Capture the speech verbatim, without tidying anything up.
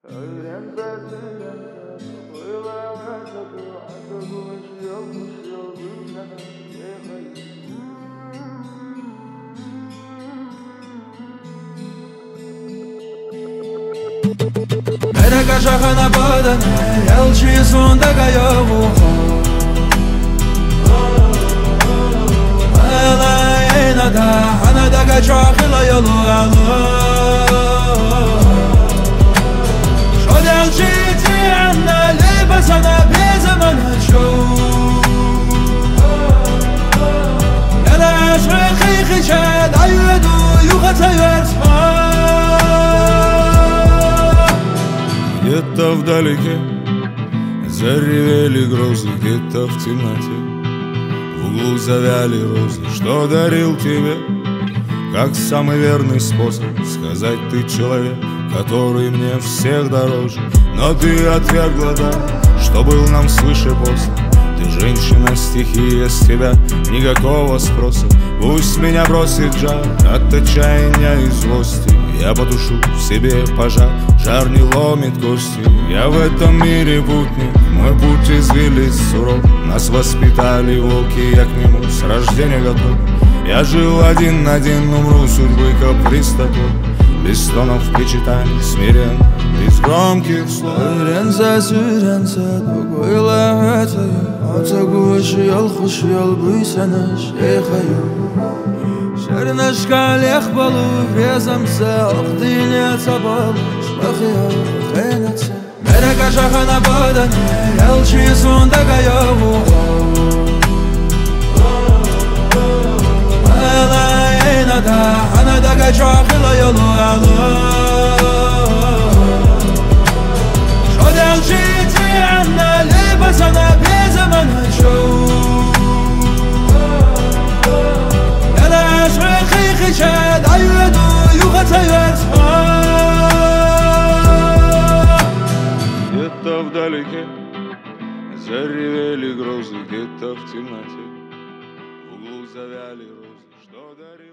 Öğrense söylense Öğlense duası boş yolmuş yol gülsene Mereka şahana badane Yalçı sonda kayavu Ala enada Hanada kaçakla yolu alı Sana bir zaman açıyor Yana aşkı kıçad Ayudu yuhatayır Где-то вдалеке заревели грозы, где-то в темноте в углу завяли розы. Что дарил тебе, как самый верный способ сказать: ты человек, который мне всех дороже. Но ты отвергла, да, что был нам свыше после. Ты женщина, стихия, с тебя никакого спроса. Пусть меня бросит жар от отчаяния и злости. Я потушу в себе пожар, жар не ломит кости. Я в этом мире путник, мой путь извилист суров. Нас воспитали волки, я к нему с рождения готов. Я жил один-один, умру судьбы каприз такой. Без стонов причитаний, смиренно, без громких слов. Öğrense söylense Doguyla öteye Ata kuş yol kuş yol büysene şeyhayu Şerneşka lek balı Vezamse Akdine tabalı Şbakıya khaynatse Mereka şahana badane Yalçı sonda kayavu Ala enada Hanada kaçakla yolu alı Sana bir zaman açıyor Yana aşkı kıçad Ayudu yuhatayır Где-то вдалеке заревели грозы, где-то в темноте в углу завяли розы. Что дарил